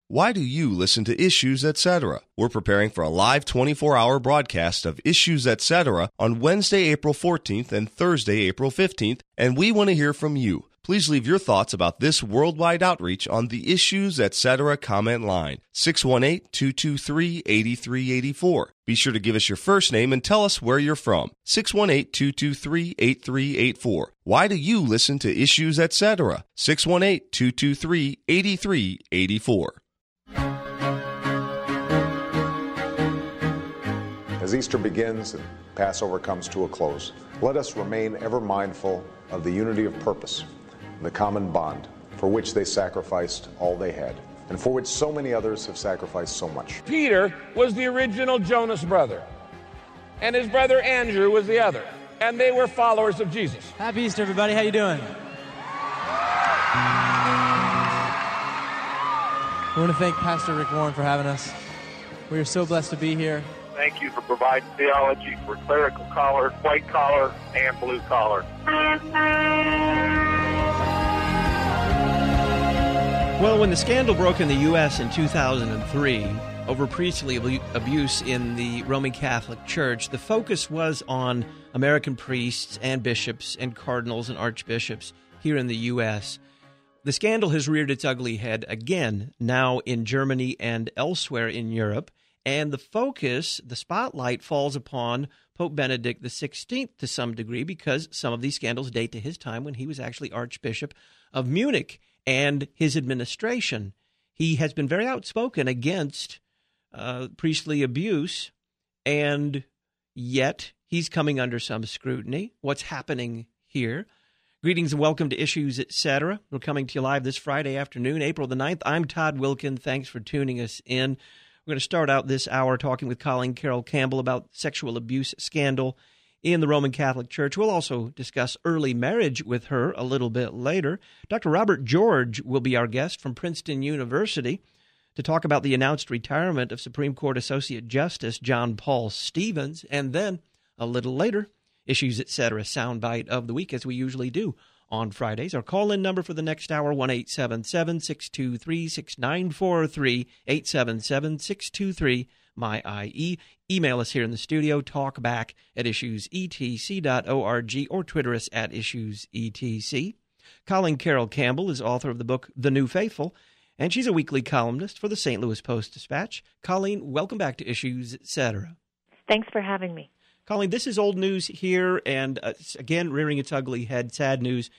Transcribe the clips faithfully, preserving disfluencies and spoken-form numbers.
Why do you listen to Issues, et cetera? We're preparing for a live twenty-four hour broadcast of Issues, et cetera on Wednesday, April fourteenth and Thursday, April fifteenth, and we want to hear from you. Please leave your thoughts about this worldwide outreach on the Issues, et cetera comment line, six one eight, two two three, eight three eight four. Be sure to give us your first name and tell us where you're from, six one eight, two two three, eight three eight four. Why do you listen to Issues, et cetera? six one eight, two two three, eight three eight four. As Easter begins and Passover comes to a close, let us remain ever mindful of the unity of purpose, the common bond for which they sacrificed all they had, and for which so many others have sacrificed so much. Peter was the original Jonas brother, and his brother Andrew was the other, and they were followers of Jesus. Happy Easter, everybody. How you doing? I want to thank Pastor Rick Warren for having us. We are so blessed to be here. Thank you for providing theology for clerical collar, white collar, and blue collar. Well, when the scandal broke in the U S in two thousand three over priestly abuse in the Roman Catholic Church, the focus was on American priests and bishops and cardinals and archbishops here in the U S. The scandal has reared its ugly head again, now in Germany and elsewhere in Europe. And the focus, the spotlight, falls upon Pope Benedict the sixteenth to some degree because some of these scandals date to his time when he was actually Archbishop of Munich and his administration. He has been very outspoken against uh, priestly abuse, and yet he's coming under some scrutiny. What's happening here? Greetings and welcome to Issues, et cetera. We're coming to you live this Friday afternoon, April the ninth. I'm Todd Wilkin. Thanks for tuning us in. We're going to start out this hour talking with Colleen Carroll Campbell about sexual abuse scandal in the Roman Catholic Church. We'll also discuss early marriage with her a little bit later. Doctor Robert George will be our guest from Princeton University to talk about the announced retirement of Supreme Court Associate Justice John Paul Stevens. And then a little later, Issues, et cetera, soundbite of the week, as we usually do on Fridays. Our call-in number for the next hour, one eight seven seven, six two three, six nine four three, eight seven seven, six two three, M Y I E. Email us here in the studio, talkback at issues e t c dot org, or Twitter us at issues e t c. Colleen Carroll Campbell is author of the book The New Faithful, and she's a weekly columnist for the Saint Louis Post-Dispatch. Colleen, welcome back to Issues, et cetera. Thanks for having me. Colleen, this is old news here, and uh, again, rearing its ugly head, sad news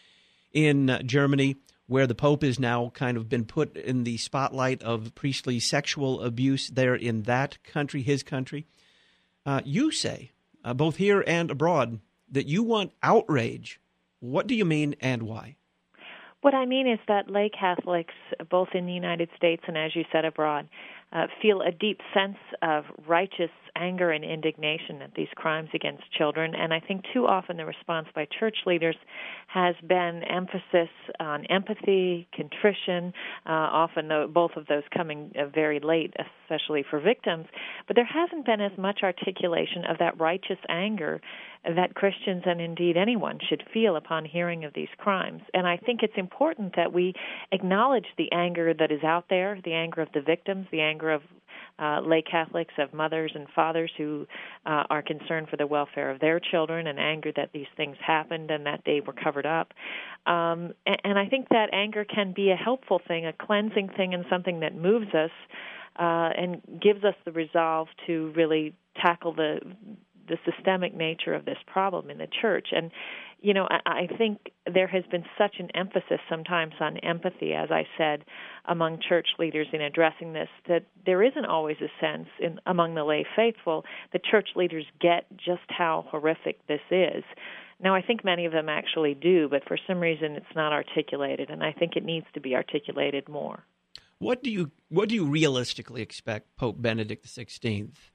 in uh, Germany, where the Pope has now kind of been put in the spotlight of priestly sexual abuse there in that country, his country. Uh, you say, uh, both here and abroad, that you want outrage. What do you mean and why? What I mean is that lay Catholics, both in the United States and, as you said, abroad, uh, feel a deep sense of righteous anger and indignation at these crimes against children. And I think too often the response by church leaders has been emphasis on empathy, contrition, uh, often though, both of those coming uh, very late, especially for victims. But there hasn't been as much articulation of that righteous anger that Christians and indeed anyone should feel upon hearing of these crimes. And I think it's important that we acknowledge the anger that is out there, the anger of the victims, the anger of uh, lay Catholics, of mothers and fathers who uh, are concerned for the welfare of their children, and anger that these things happened and that they were covered up. Um, and, and I think that anger can be a helpful thing, a cleansing thing, and something that moves us uh, and gives us the resolve to really tackle the the systemic nature of this problem in the church. And, you know, I, I think there has been such an emphasis sometimes on empathy, as I said, among church leaders in addressing this, that there isn't always a sense in, among the lay faithful that church leaders get just how horrific this is. Now, I think many of them actually do, but for some reason it's not articulated, and I think it needs to be articulated more. What do you what do you realistically expect Pope Benedict the sixteenth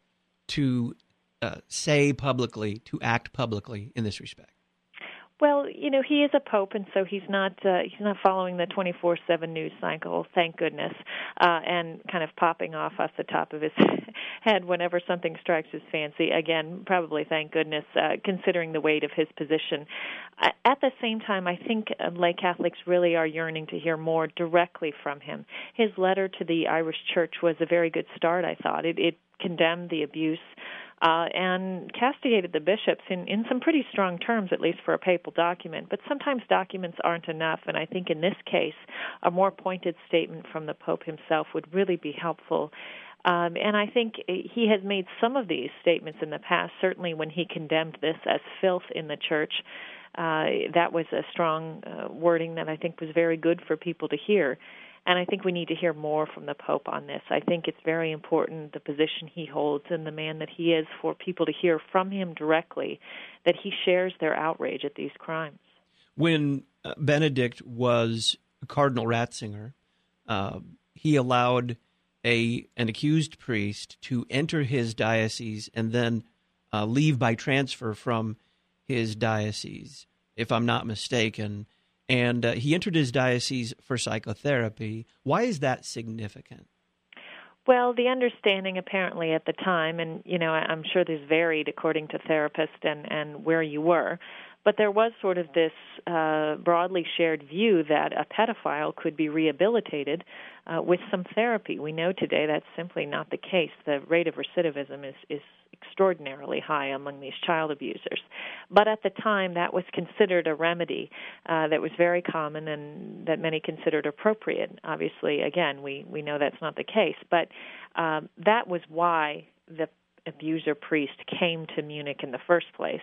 to Uh, say publicly, to act publicly in this respect? Well, you know, he is a pope, and so he's not uh, he's not following the twenty-four seven news cycle, thank goodness, uh, and kind of popping off off the top of his head whenever something strikes his fancy. Again, probably, thank goodness, uh, considering the weight of his position. Uh, at the same time, I think uh, lay Catholics really are yearning to hear more directly from him. His letter to the Irish Church was a very good start, I thought. It, it condemned the abuse uh, and castigated the bishops in, in some pretty strong terms, at least for a papal document. But sometimes documents aren't enough, and I think in this case, a more pointed statement from the Pope himself would really be helpful. Um, and I think he has made some of these statements in the past, certainly when he condemned this as filth in the Church. Uh, that was a strong uh, wording that I think was very good for people to hear. And I think we need to hear more from the Pope on this. I think it's very important, the position he holds and the man that he is, for people to hear from him directly that he shares their outrage at these crimes. When uh, Benedict was Cardinal Ratzinger, uh, he allowed a an accused priest to enter his diocese and then uh, leave by transfer from his diocese, if I'm not mistaken. And uh, he entered his diocese for psychotherapy. Why is that significant? Well, the understanding apparently at the time, and, you know, I'm sure this varied according to therapist and, and where you were, but there was sort of this uh, broadly shared view that a pedophile could be rehabilitated uh, with some therapy. We know today that's simply not the case. The rate of recidivism is, is extraordinarily high among these child abusers. But at the time, that was considered a remedy uh, that was very common and that many considered appropriate. Obviously, again, we, we know that's not the case. But um, that was why the abuser priest came to Munich in the first place.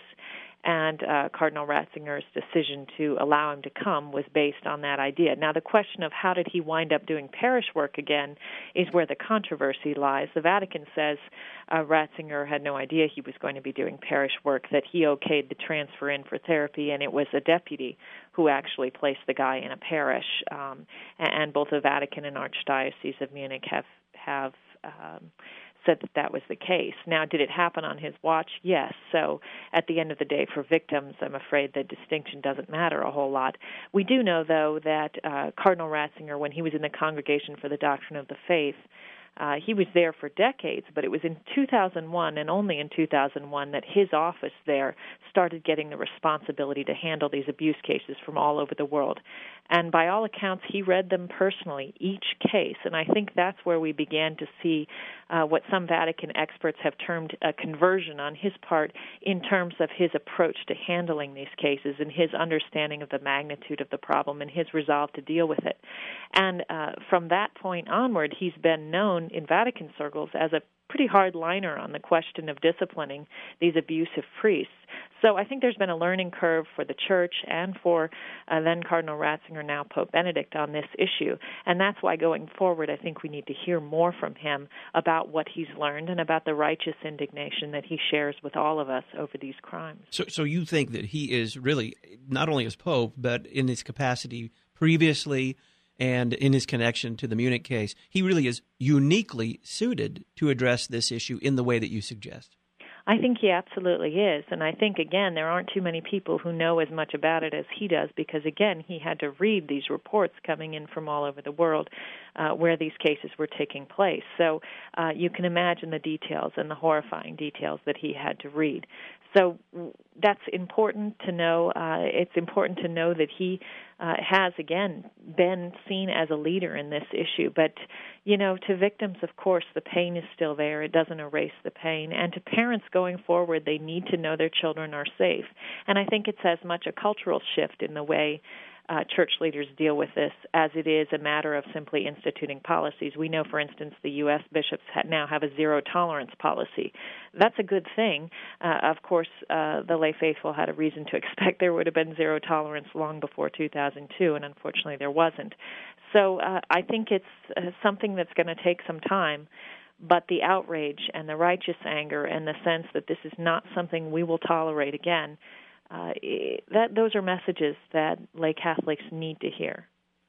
And uh, Cardinal Ratzinger's decision to allow him to come was based on that idea. Now, the question of how did he wind up doing parish work again is where the controversy lies. The Vatican says uh, Ratzinger had no idea he was going to be doing parish work, that he okayed the transfer in for therapy, and it was a deputy who actually placed the guy in a parish. Um, and both the Vatican and Archdiocese of Munich have have um, said that that was the case. Now, did it happen on his watch? Yes. So at the end of the day, for victims, I'm afraid the distinction doesn't matter a whole lot. We do know, though, that uh, Cardinal Ratzinger, when he was in the Congregation for the Doctrine of the Faith, Uh, he was there for decades, but it was in two thousand one and only in two thousand one that his office there started getting the responsibility to handle these abuse cases from all over the world. And by all accounts, he read them personally, each case. And I think that's where we began to see uh, what some Vatican experts have termed a conversion on his part in terms of his approach to handling these cases and his understanding of the magnitude of the problem and his resolve to deal with it. And uh, from that point onward, he's been known in Vatican circles as a pretty hard liner on the question of disciplining these abusive priests. So I think there's been a learning curve for the Church and for uh, then Cardinal Ratzinger, now Pope Benedict, on this issue. And that's why going forward I think we need to hear more from him about what he's learned and about the righteous indignation that he shares with all of us over these crimes. So, so you think that he is really, not only as Pope, but in his capacity previously and in his connection to the Munich case, he really is uniquely suited to address this issue in the way that you suggest. I think he absolutely is. And I think, again, there aren't too many people who know as much about it as he does because, again, he had to read these reports coming in from all over the world uh, where these cases were taking place. So uh, you can imagine the details and the horrifying details that he had to read. So that's important to know. Uh, it's important to know that he uh, has, again, been seen as a leader in this issue. But, you know, to victims, of course, the pain is still there. It doesn't erase the pain. And to parents going forward, they need to know their children are safe. And I think it's as much a cultural shift in the way Uh, church leaders deal with this as it is a matter of simply instituting policies. We know, for instance, the U S bishops ha- now have a zero-tolerance policy. That's a good thing. Uh, of course, uh, the lay faithful had a reason to expect there would have been zero tolerance long before two thousand two, and unfortunately there wasn't. So uh, I think it's uh, something that's going to take some time, but the outrage and the righteous anger and the sense that this is not something we will tolerate again, Uh, that those are messages that lay Catholics need to hear.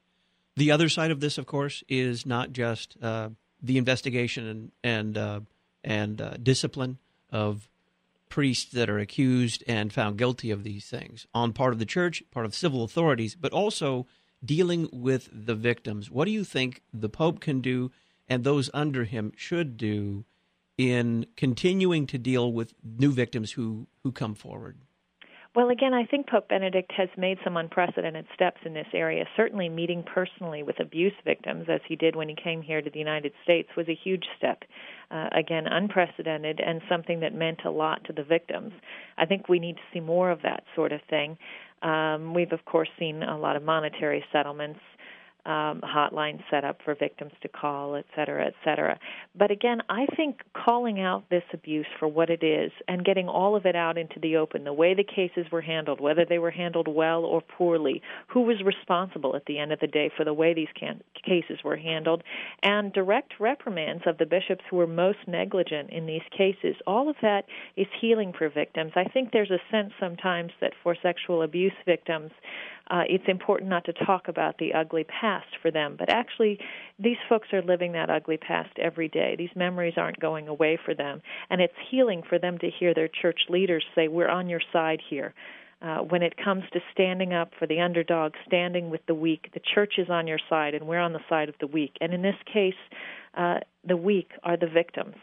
The other side of this, of course, is not just uh, the investigation and and uh, and uh, discipline of priests that are accused and found guilty of these things on part of the Church, part of civil authorities, but also dealing with the victims. What do you think the Pope can do and those under him should do in continuing to deal with new victims who, who come forward? Well, again, I think Pope Benedict has made some unprecedented steps in this area. Certainly meeting personally with abuse victims, as he did when he came here to the United States, was a huge step. Uh, again, unprecedented and something that meant a lot to the victims. I think we need to see more of that sort of thing. Um, we've, of course, seen a lot of monetary settlements, um, hotlines set up for victims to call, et cetera, et cetera. But again, I think calling out this abuse for what it is and getting all of it out into the open, the way the cases were handled, whether they were handled well or poorly, who was responsible at the end of the day for the way these can- cases were handled, and direct reprimands of the bishops who were most negligent in these cases, all of that is healing for victims. I think there's a sense sometimes that for sexual abuse victims, Uh, it's important not to talk about the ugly past for them, but actually these folks are living that ugly past every day. These memories aren't going away for them, and it's healing for them to hear their church leaders say, we're on your side here. Uh, when it comes to standing up for the underdog, standing with the weak, the church is on your side, and we're on the side of the weak. And in this case, uh, the weak are the victims,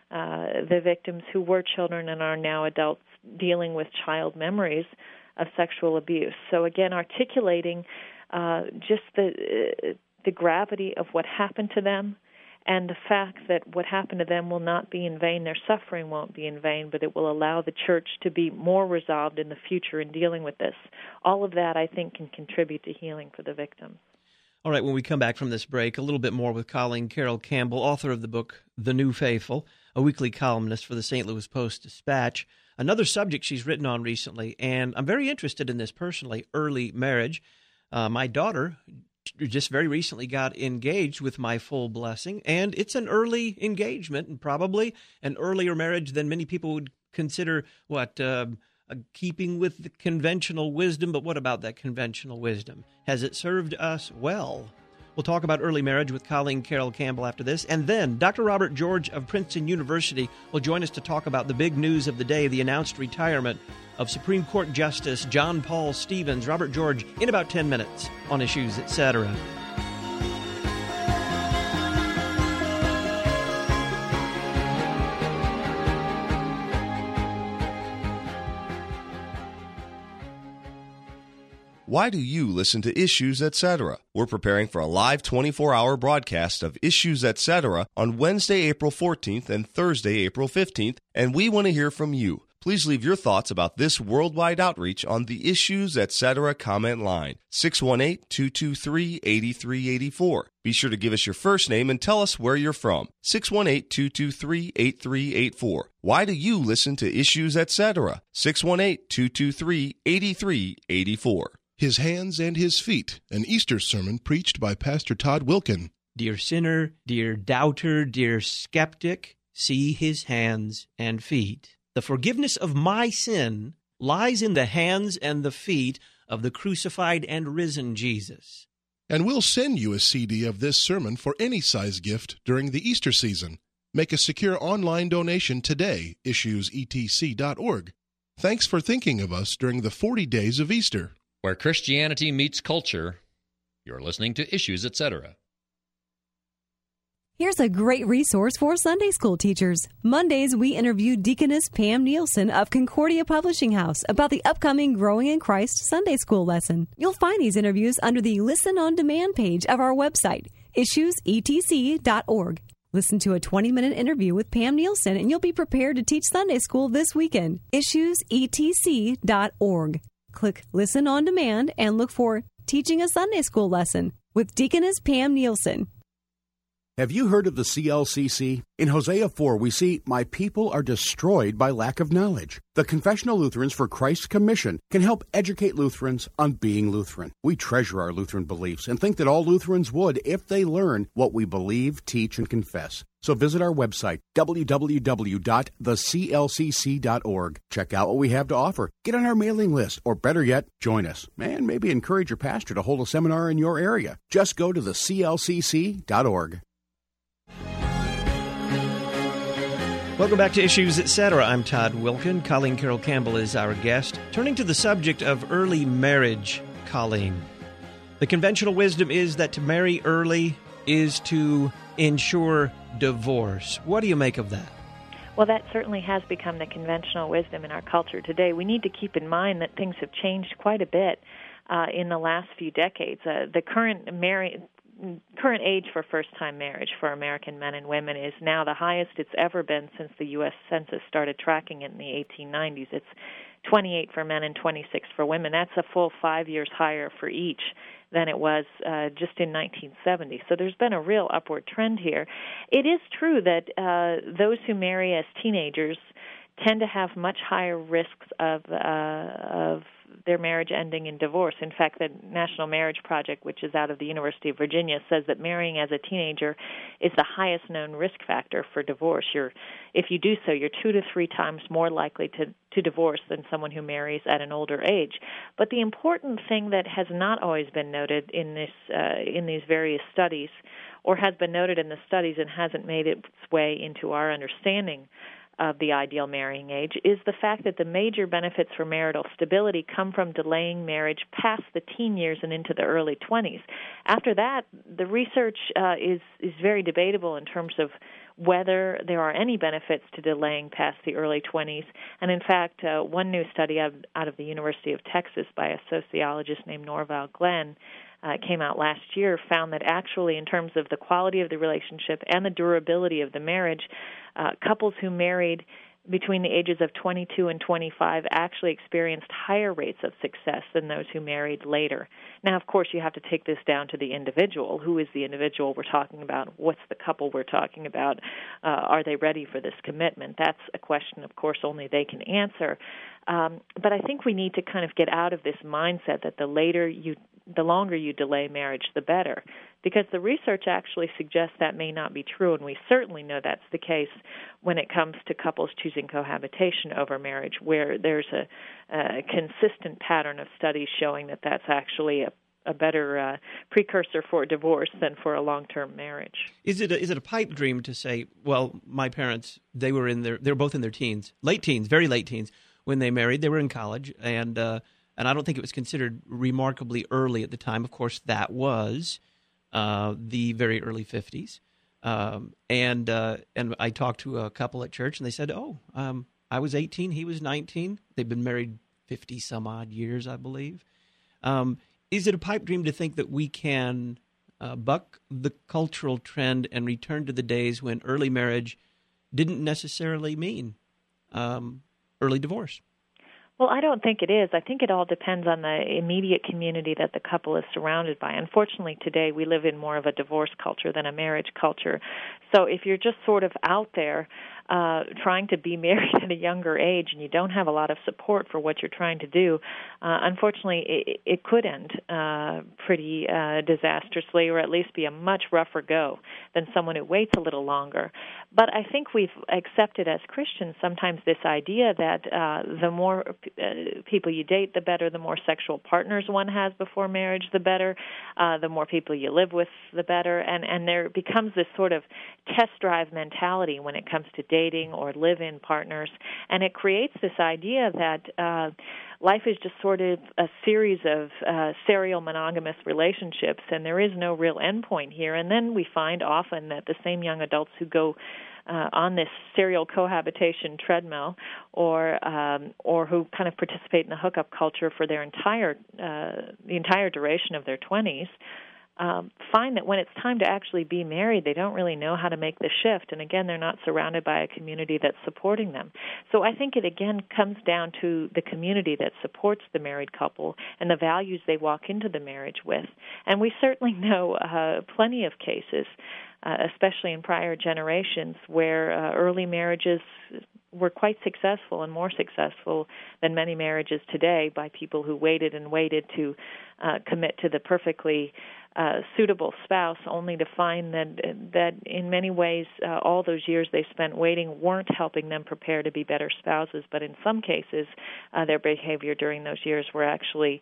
uh, the victims who were children and are now adults dealing with child memories of sexual abuse. So again, articulating uh, just the uh, the gravity of what happened to them and the fact that what happened to them will not be in vain, their suffering won't be in vain, but it will allow the church to be more resolved in the future in dealing with this. All of that, I think, can contribute to healing for the victims. All right, when we come back from this break, a little bit more with Colleen Carroll Campbell, author of the book The New Faithful, a weekly columnist for the Saint Louis Post-Dispatch. Another subject she's written on recently, and I'm very interested in this personally, early marriage. Uh, my daughter just very recently got engaged with my full blessing, and it's an early engagement and probably an earlier marriage than many people would consider, what, uh, uh, keeping with the conventional wisdom. But what about that conventional wisdom? Has it served us well? We'll talk about early marriage with Colleen Carroll Campbell after this. And then Doctor Robert George of Princeton University will join us to talk about the big news of the day, the announced retirement of Supreme Court Justice John Paul Stevens. Robert George in about ten minutes on Issues, et cetera. Why do you listen to Issues, et cetera? We're preparing for a live twenty-four hour broadcast of Issues, et cetera on Wednesday, April fourteenth and Thursday, April fifteenth, and we want to hear from you. Please leave your thoughts about this worldwide outreach on the Issues, et cetera comment line, six one eight, two two three, eight three eight four. Be sure to give us your first name and tell us where you're from, six one eight, two two three, eight three eight four. Why do you listen to Issues, et cetera? six one eight, two two three, eight three eight four. His Hands and His Feet, an Easter sermon preached by Pastor Todd Wilken. Dear sinner, dear doubter, dear skeptic, see his hands and feet. The forgiveness of my sin lies in the hands and the feet of the crucified and risen Jesus. And we'll send you a C D of this sermon for any size gift during the Easter season. Make a secure online donation today, issues e t c dot org. Thanks for thinking of us during the forty days of Easter. Where Christianity meets culture, you're listening to Issues, et cetera. Here's a great resource for Sunday school teachers. Mondays, we interview Deaconess Pam Nielsen of Concordia Publishing House about the upcoming Growing in Christ Sunday school lesson. You'll find these interviews under the Listen on Demand page of our website, issues e t c dot org. Listen to a twenty-minute interview with Pam Nielsen, and you'll be prepared to teach Sunday school this weekend. issues e t c dot org. Click Listen on Demand and look for Teaching a Sunday School Lesson with Deaconess Pam Nielsen. Have you heard of the C L C C? In Hosea four, we see, "My people are destroyed by lack of knowledge." The Confessional Lutherans for Christ's Commission can help educate Lutherans on being Lutheran. We treasure our Lutheran beliefs and think that all Lutherans would if they learn what we believe, teach, and confess. So visit our website, w w w dot the c l c c dot org. Check out what we have to offer. Get on our mailing list, or better yet, join us. And maybe encourage your pastor to hold a seminar in your area. Just go to the c l c c dot org. Welcome back to Issues, et cetera. I'm Todd Wilken. Colleen Carroll Campbell is our guest. Turning to the subject of early marriage, Colleen. The conventional wisdom is that to marry early is to ensure divorce. What do you make of that? Well, that certainly has become the conventional wisdom in our culture today. We need to keep in mind that things have changed quite a bit uh, in the last few decades. Uh, the current marriage... current age for first-time marriage for American men and women is now the highest it's ever been since the U S Census started tracking it in the eighteen nineties. It's twenty-eight for men and twenty-six for women. That's a full five years higher for each than it was uh, just in nineteen seventy. So there's been a real upward trend here. It is true that uh, those who marry as teenagers tend to have much higher risks of uh, of their marriage ending in divorce. In fact, the National Marriage Project, which is out of the University of Virginia, says that marrying as a teenager is the highest known risk factor for divorce. You're, if you do so, you're two to three times more likely to, to divorce than someone who marries at an older age. But the important thing that has not always been noted in this uh, in these various studies, or has been noted in the studies and hasn't made its way into our understanding of the ideal marrying age, is the fact that the major benefits for marital stability come from delaying marriage past the teen years and into the early twenties. After that, the research uh, is, is very debatable in terms of whether there are any benefits to delaying past the early twenties. And in fact, uh, one new study out, out of the University of Texas by a sociologist named Norval Glenn Uh, came out last year, found that actually in terms of the quality of the relationship and the durability of the marriage, uh, couples who married between the ages of twenty-two and twenty-five actually experienced higher rates of success than those who married later. Now, of course, you have to take this down to the individual. Who is the individual we're talking about? What's the couple we're talking about? Uh, are they ready for this commitment? That's a question, of course, only they can answer. Um, but I think we need to kind of get out of this mindset that the later you the longer you delay marriage, the better, because the research actually suggests that may not be true, and we certainly know that's the case when it comes to couples choosing cohabitation over marriage, where there's a, a consistent pattern of studies showing that that's actually a, a better uh, precursor for divorce than for a long-term marriage. Is it a, is it a pipe dream to say, well, my parents, they were in their, they were both in their teens, late teens, very late teens, when they married. They were in college, and uh, and I don't think it was considered remarkably early at the time. Of course, that was uh, the very early fifties. Um, and uh, and I talked to a couple at church, and they said, oh, um, I was eighteen, he was nineteen. They've been married fifty-some-odd years, I believe. Um, is it a pipe dream to think that we can uh, buck the cultural trend and return to the days when early marriage didn't necessarily mean um, early divorce? Well, I don't think it is. I think it all depends on the immediate community that the couple is surrounded by. Unfortunately, today we live in more of a divorce culture than a marriage culture. So if you're just sort of out there uh, trying to be married at a younger age and you don't have a lot of support for what you're trying to do, uh, unfortunately it, it could end uh, pretty uh, disastrously, or at least be a much rougher go than someone who waits a little longer. But I think we've accepted as Christians sometimes this idea that uh, the more uh, people you date, the better, the more sexual partners one has before marriage, the better, uh, the more people you live with, the better, and, and there becomes this sort of test drive mentality when it comes to dating or live-in partners, and it creates this idea that uh, life is just sort of a series of uh, serial monogamous relationships, and there is no real end point here. And then we find often that the same young adults who go uh, on this serial cohabitation treadmill, or um, or who kind of participate in the hookup culture for their entire uh, the entire duration of their twenties, Um, find that when it's time to actually be married, they don't really know how to make the shift. And again, they're not surrounded by a community that's supporting them. So I think it again comes down to the community that supports the married couple and the values they walk into the marriage with. And we certainly know uh, plenty of cases, uh, especially in prior generations, where uh, early marriages were quite successful and more successful than many marriages today by people who waited and waited to uh, commit to the perfectly uh, suitable spouse, only to find that that in many ways uh, all those years they spent waiting weren't helping them prepare to be better spouses, but in some cases uh, their behavior during those years were actually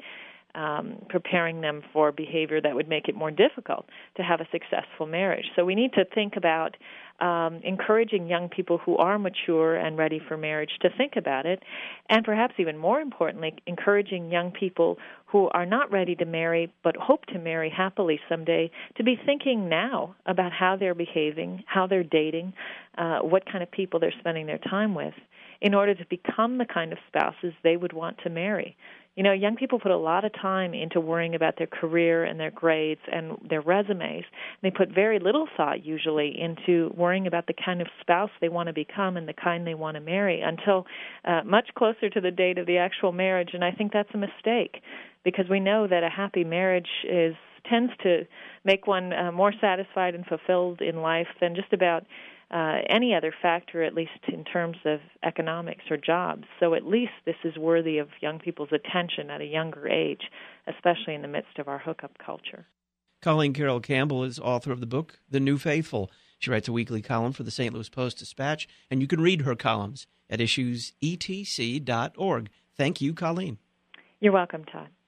um, preparing them for behavior that would make it more difficult to have a successful marriage. So we need to think about um, encouraging young people who are mature and ready for marriage to think about it, and perhaps even more importantly, encouraging young people who are not ready to marry but hope to marry happily someday to be thinking now about how they're behaving, how they're dating, uh, what kind of people they're spending their time with, in order to become the kind of spouses they would want to marry. You know, young people put a lot of time into worrying about their career and their grades and their resumes. They put very little thought usually into worrying about the kind of spouse they want to become and the kind they want to marry until uh, much closer to the date of the actual marriage. And I think that's a mistake, because we know that a happy marriage is tends to make one uh, more satisfied and fulfilled in life than just about Uh, any other factor, at least in terms of economics or jobs. So at least this is worthy of young people's attention at a younger age, especially in the midst of our hookup culture. Colleen Carroll Campbell is author of the book, The New Faithful. She writes a weekly column for the Saint Louis Post-Dispatch, and you can read her columns at issues e t c dot org. Thank you, Colleen. You're welcome, Todd.